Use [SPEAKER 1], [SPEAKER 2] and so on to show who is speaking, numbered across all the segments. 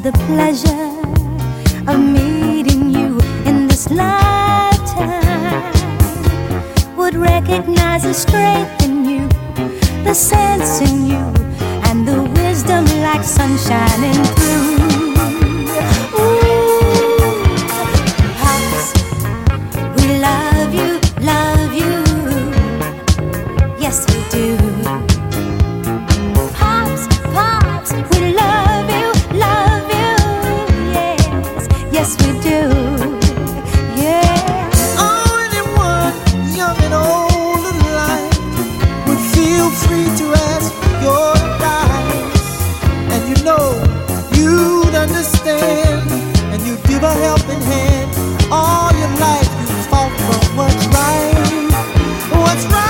[SPEAKER 1] the pleasure of meeting you in this lifetime. Would recognize the strength in you, the sense in you, and the wisdom like sun shining through. Ooh, Pops, we love you, love you. Yes, we do. Pops, Pops, we love you, love you. Yes, yes, we do. Yeah.
[SPEAKER 2] Oh, anyone, young and old alike, would feel free to ask your advice. And you know you'd understand, and you'd give a helping hand. All your life you fought for what's right, what's right.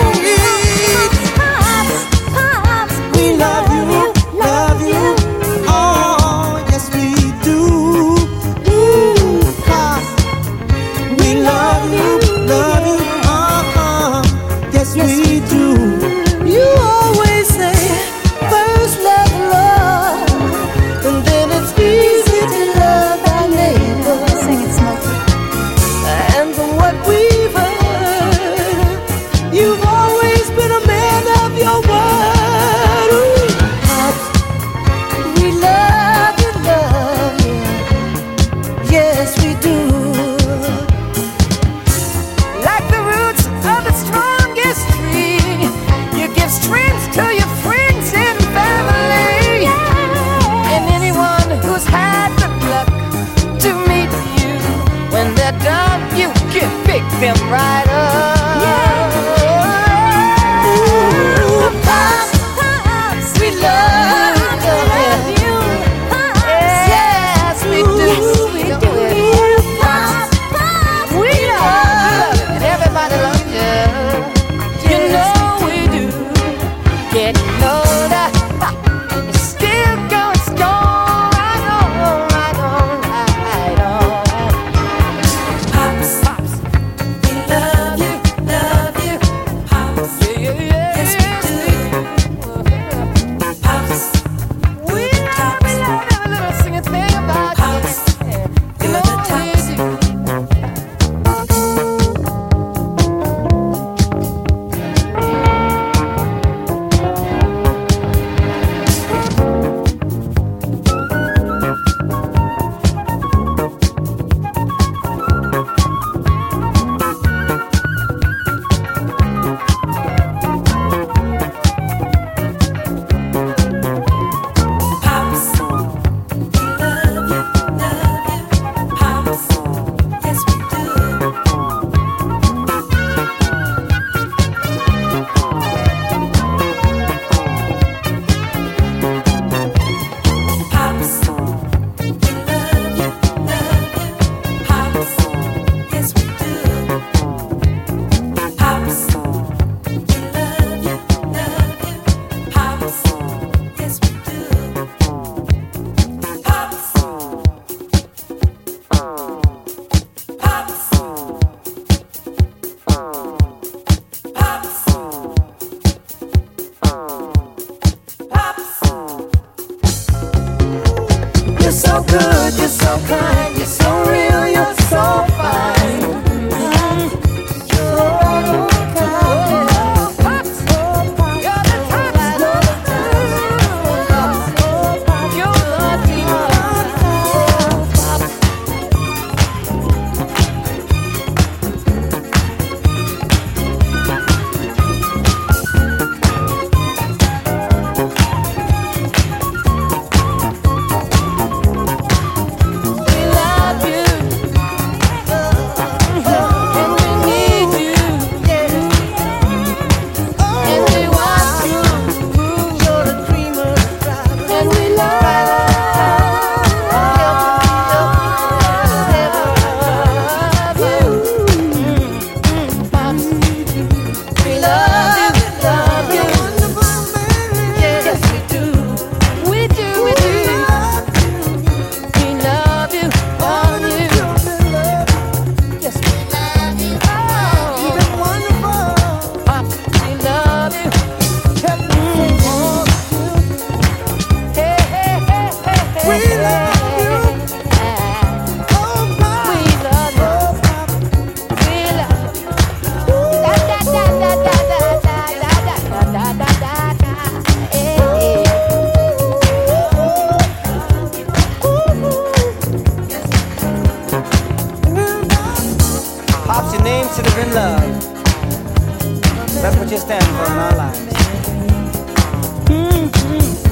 [SPEAKER 1] Pops, Pops,
[SPEAKER 2] We love you, love you. Oh, yes we do. Ooh, Pops, we love you, love you. Yes we do. You always say first love love, and then it's easy to love thy neighbor.
[SPEAKER 1] Sing it, Smokey.
[SPEAKER 2] And from what we've heard, you've always been a man of your word. Ooh, Pops, we love you, love you. Yes, we do. Like the roots of the strongest tree, you give strength to your friends and family. And anyone who's had the luck to meet you, when they're done, you can pick them right up. Ooh, Pops,
[SPEAKER 1] Pops,
[SPEAKER 2] we love you. Yes, we do.
[SPEAKER 1] Pops, Pops,
[SPEAKER 2] We love you, and everybody loves you. You know we do. Getting older, you're still going strong. Right on, right on, right on. Pops, we love positive in love. That's what you stand for in our lives. Mm-hmm.